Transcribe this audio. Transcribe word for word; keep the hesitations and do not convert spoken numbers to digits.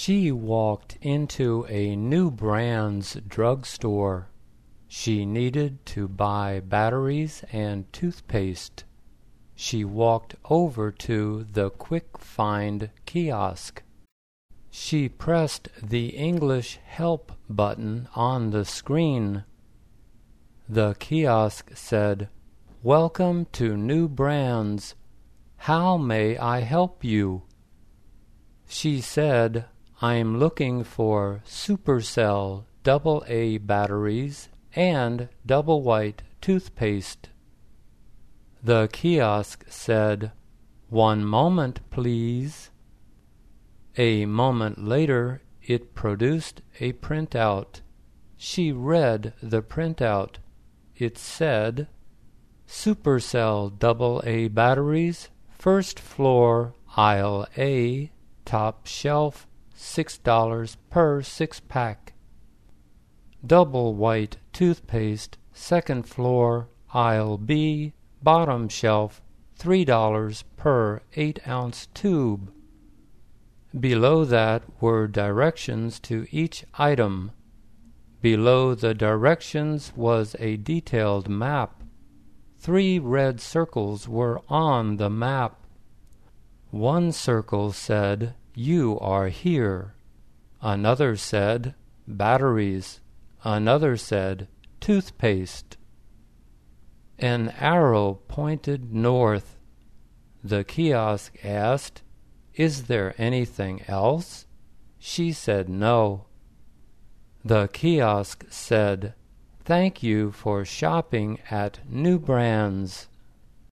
She walked into a New Brands drugstore. She needed to buy batteries and toothpaste. She walked over to the Quick Find kiosk. She pressed the English Help button on the screen. The kiosk said, "Welcome to New Brands. How may I help you?" She said, "I'm looking for Supercell double A batteries and double white toothpaste." The kiosk said, "One moment, please." A moment later, it produced a printout. She read the printout. It said, "Supercell double A batteries, first floor, aisle A, top shelf, six dollars per six-pack. Double white toothpaste, second floor, aisle B, bottom shelf, three dollars per eight-ounce tube." Below that were directions to each item. Below the directions was a detailed map. Three red circles were on the map. One circle said, "You are here." Another said, "Batteries." Another said, "Toothpaste." An arrow pointed north. The kiosk asked, "Is there anything else?" She said no. The kiosk said, "Thank you for shopping at New Brands."